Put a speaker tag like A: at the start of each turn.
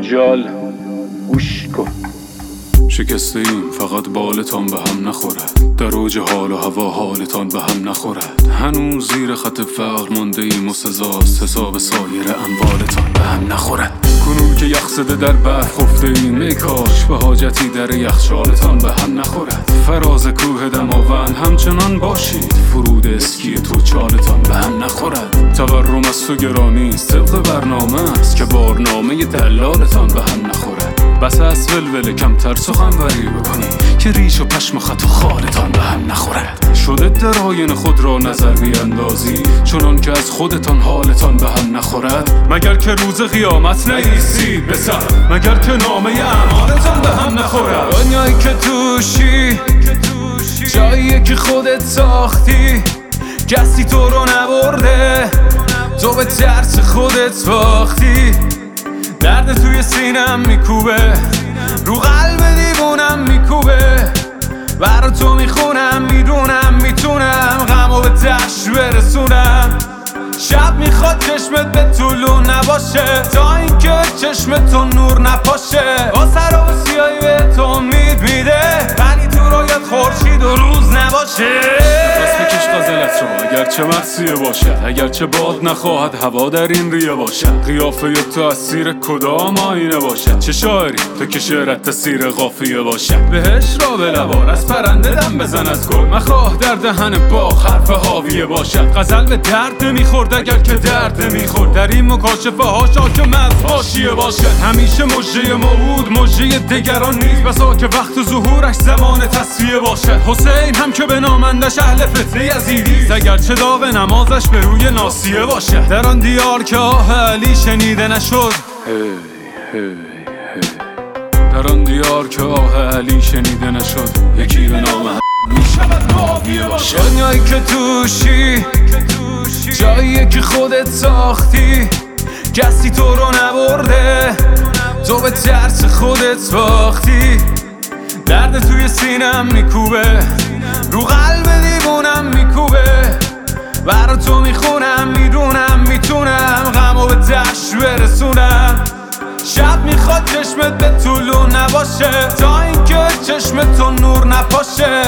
A: مجال گوش کن.
B: شکسته ایم فقط بالتان به هم نخورد، در اوج حال و هوا حالتان به هم نخورد. هنوز زیر خط فقر مانده ایم و سزاست حساب سایر اموالتان به هم نخورد. کنون که یخ زده در برف خفته ایم، ای کاش به حاجتی در یخچالتان به هم نخورد. فراز کوه دماوند همچنان باشید، فرود اسکی تو چالتان به هم نخورد. تورم از تو گرانیست طبق برنامه است که بارنامه دلالتان به هم نخورد. بس از ولوله کمتر سخنوری بکنی که ریش و پشم و خط و خالتان به هم نخورد. شده در آینه خود را نظر بیندازی چنان که از خودتان حالتان به هم نخورد. مگر که روز قیامت نیستید به سر، مگر که نامه اعمالتان به هم نخورد. دنیایی که توشی جاییه که خودت ساختی، کسی تو رو نبرده، تو به ترس خودت باختی. درد توی سینم میکوبه، رو قلب دیوونم میکوبه، برا تو میخونم میدونم میتونم غمو به دشت برسونم. شب میخواد چشمت به طولو نباشه تا اینکه چشمت تو نور نپاشه. با سر و سیایی به تو امید میده ولی تو رویت خورشید و روز نباشه. نفس بکش غزلت را اگرچه مرسیه باشد، اگرچه باد نخواهد هوا در این ریه باشد. قیافه تو از سیر کدام آینه باشد، چه شاعری تو که شعرت تسیر قافیه باشد. بهش را به لبار از پرنده دم بزن از گل، مخواه در دهن باغ حرف حاویه باشد. غزل به درد نمیخورد اگر که درد نمیخورد، در این مکاشفه ها شاکم از حاشیه باشد. همیشه مژه موعود مژه دگران نیست، بسا که وقت ظهورش زمان تصفیه باشد. حسین هم که به نامندش اهل فتنه یزیدی، اگرچه داغ نمازش به روی ناسیه باشد. در آن دیار که آه علی شنیده نشد، در آن دیار که آه علی شنیده نشد، یکی به نام میشود معاویه باشد. دنیایی که توشی جاییه که خودت ساختی، کسی تو رو نبرده، تو به ترس خودت باختی. درد توی سینم میکوبه، رو قلب دیوونم میکوبه، برا تو میخونم میدونم میتونم غمو به دشت برسونم. شب میخواد چشمت به طولو نباشه تا اینکه چشمت تو نور نپاشه.